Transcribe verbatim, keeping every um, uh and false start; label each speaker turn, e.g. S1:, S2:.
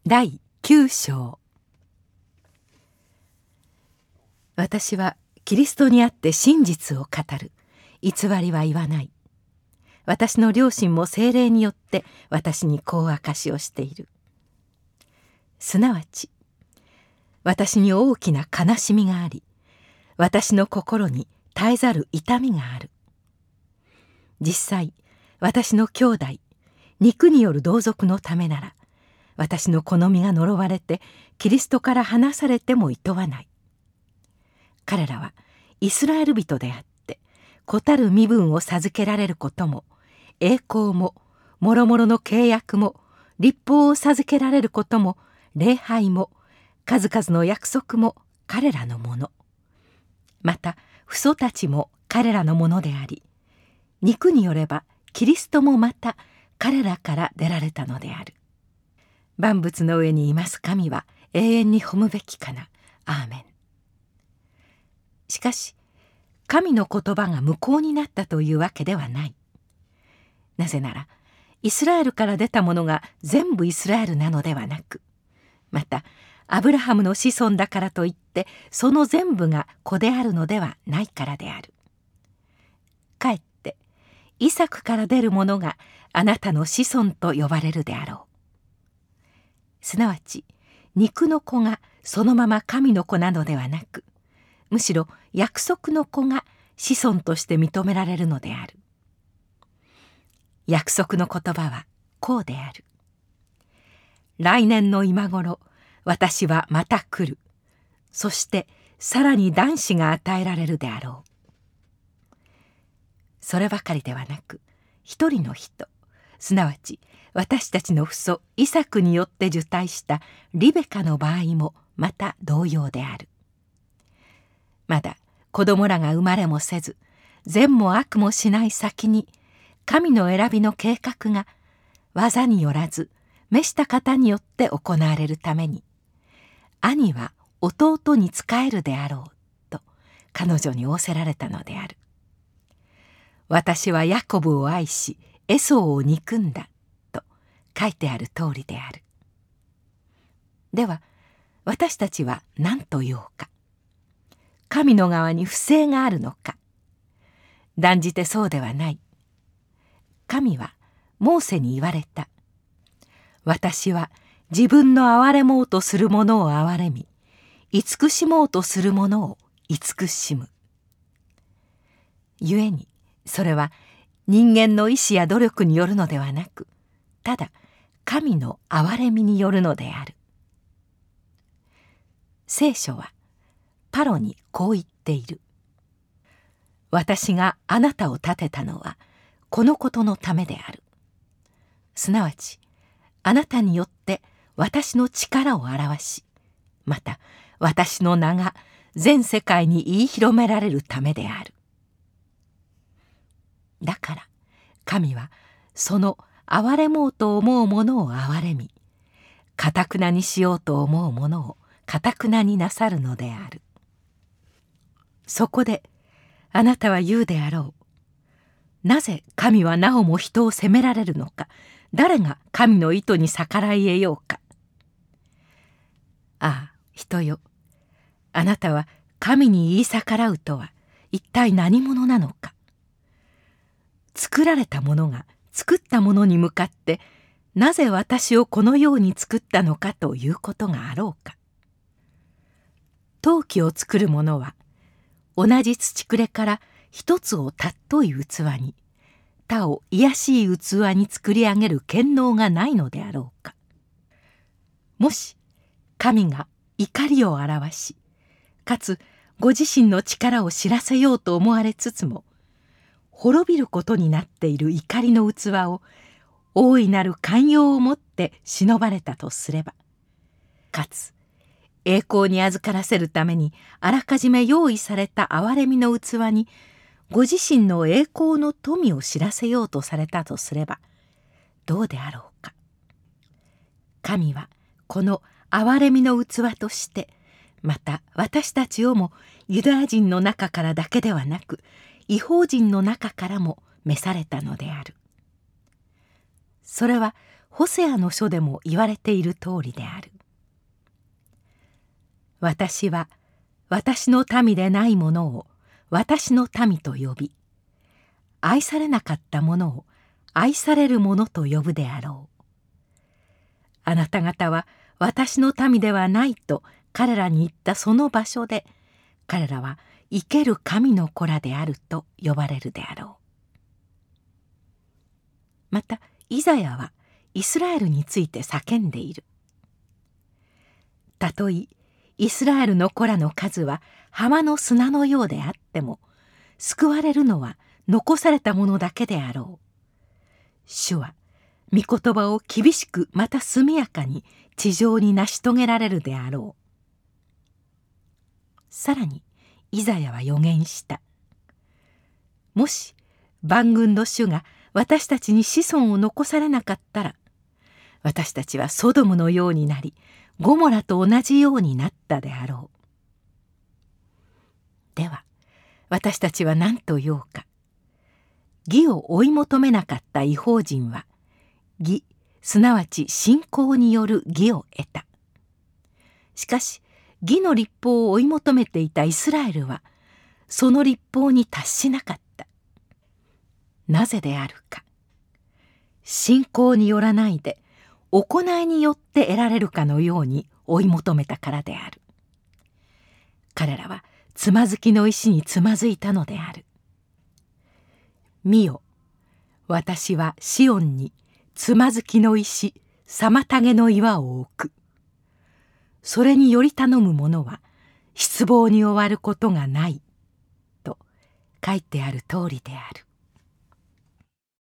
S1: だいきゅう章。私はキリストにあって真実を語る。偽りは言わない。私の両親も聖霊によって私にこう証しをしている。すなわち私に大きな悲しみがあり、私の心に絶えざる痛みがある。実際私の兄弟肉による同族のためなら、私の好みが呪われてキリストから離されてもいとわない。彼らはイスラエル人であって、子たる身分を授けられることも、栄光ももろもろの契約も、立法を授けられることも、礼拝も数々の約束も彼らのもの。また父祖たちも彼らのものであり、肉によればキリストもまた彼らから出られたのである。万物の上にいます神は永遠に褒むべきかな。アーメン。しかし神の言葉が無効になったというわけではない。なぜならイスラエルから出たものが全部イスラエルなのではなく、またアブラハムの子孫だからといってその全部が子であるのではないからである。かえってイサクから出るものがあなたの子孫と呼ばれるであろう。すなわち肉の子がそのまま神の子なのではなく、むしろ約束の子が子孫として認められるのである。約束の言葉はこうである。来年の今頃私はまた来る。そしてさらに男子が与えられるであろう。そればかりではなく、一人の人、すなわち私たちの父祖イサクによって受胎したリベカの場合もまた同様である。まだ子供らが生まれもせず、善も悪もしない先に、神の選びの計画が技によらず召した方によって行われるために、兄は弟に仕えるであろうと彼女に仰せられたのである。私はヤコブを愛しエソーを憎んだと書いてある通りである。では私たちは何と言おうか。神の側に不正があるのか。断じてそうではない。神はモーセに言われた。私は自分の憐れもうとするものを憐れみ、慈しもうとするものを慈しむ。故にそれは人間の意志や努力によるのではなく、ただ神の憐れみによるのである。聖書はパロにこう言っている。私があなたを立てたのはこのことのためである。すなわちあなたによって私の力を表し、また私の名が全世界に言い広められるためである。だから神はその憐れもうと思うものを憐れみ、かたくなにしようと思うものをかたくなになさるのである。そこであなたは言うであろう。なぜ神はなおも人を責められるのか。誰が神の意図に逆らい得ようか。ああ人よ、あなたは神に言い逆らうとは一体何者なのか。作られたものが作ったものに向かってなぜ私をこのように作ったのかということがあろうか。陶器を作る者は同じ土くれから一つを尊い器に、他を卑しい器に作り上げる権能がないのであろうか。もし神が怒りを表し、かつご自身の力を知らせようと思われつつも、滅びることになっている怒りの器を大いなる寛容をもって忍ばれたとすれば、かつ栄光に預からせるためにあらかじめ用意された憐れみの器にご自身の栄光の富を知らせようとされたとすればどうであろうか。神はこの憐れみの器として、また私たちをもユダヤ人の中からだけではなく異邦人の中からも召されたのである。 それはホセアの書でも言われている通りである。私は私の民でないものを私の民と呼び、愛されなかったものを愛されるものと呼ぶであろう。あなた方は私の民ではないと彼らに言ったその場所で、彼らは生ける神の子らであると呼ばれるであろう。またイザヤはイスラエルについて叫んでいる。たとえイスラエルの子らの数は浜の砂のようであっても、救われるのは残されたものだけであろう。主は御言葉を厳しくまた速やかに地上に成し遂げられるであろう。さらにイザヤは予言した。もし万軍の主が私たちに子孫を残されなかったら、私たちはソドムのようになり、ゴモラと同じようになったであろう。では私たちは何と言おうか。義を追い求めなかった異邦人は、義すなわち信仰による義を得た。しかし義の律法を追い求めていたイスラエルはその律法に達しなかった。なぜであるか。信仰によらないで行いによって得られるかのように追い求めたからである。彼らはつまずきの石につまずいたのである。見よ、私はシオンにつまずきの石、妨げの岩を置く。それにより頼む者は失望に終わることがないと書いてある通りである。